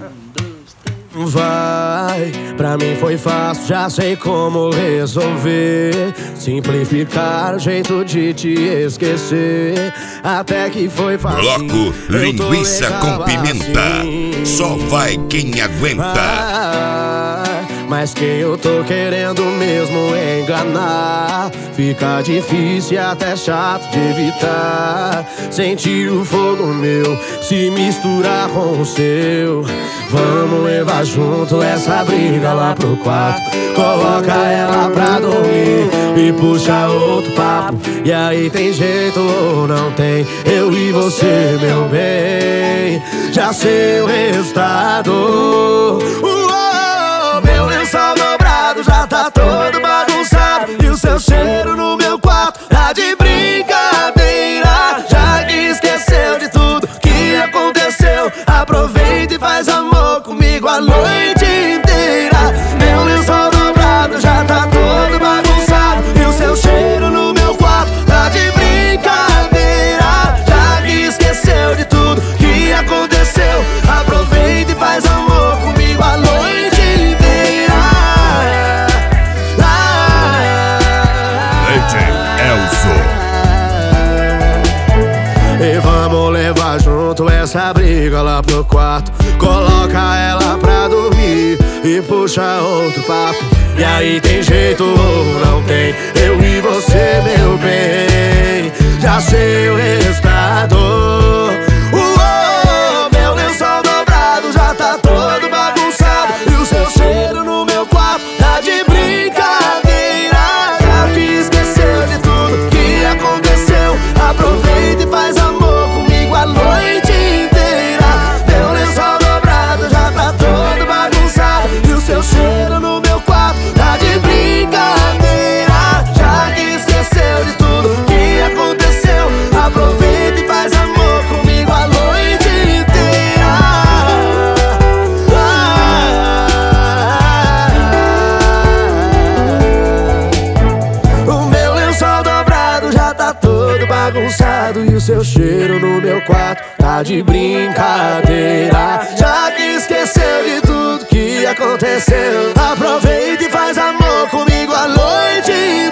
Vai, pra mim foi fácil, já sei como resolver. Simplificar o jeito de te esquecer. Até que foi fácil. Bloco Linguiça com Pimenta assim. Só vai quem aguenta. Mas quem eu tô querendo mesmo enganar, fica difícil e até chato de evitar. Sentir o fogo meu se misturar com o seu. Vamos levar junto essa briga lá pro quarto. Coloca ela pra dormir e puxa outro papo. E aí tem jeito ou não tem? Eu e você, meu bem, já sei o resultado. Meu lençol dobrado já tá todo bagunçado e o seu cheiro no meu quarto tá de brincadeira. Já que esqueceu de tudo que aconteceu, aproveita e faz amor comigo a noite inteira. Meu lençol dobrado já tá todo bagunçado e o seu cheiro no meu quarto tá de brincadeira. Já que esqueceu de tudo que aconteceu, aproveita e faz amor comigo a noite inteira. E vamos levar junto essa briga lá pro quarto. Coloca ela pra dormir e puxa outro papo. E aí tem jeito ou não tem? Eu e você, meu bem, já sei o resultado. Meu lençol dobrado já tá todo bagunçado e o seu cheiro no meu quarto tá de brincadeira. Já que esqueceu de tudo que aconteceu, aproveita e faz amor comigo a noite inteira. Meu lençol dobrado já tá todo bagunçado e o seu cheiro no meu quarto tá de brincadeira. Já que esqueceu de tudo que aconteceu, aproveita e faz amor comigo a noite inteira. O meu lençol dobrado já tá todo bagunçado e o seu cheiro no meu quarto tá de brincadeira. Já que esqueceu de tudo que aconteceu, aproveita e faz amor comigo a noite inteira.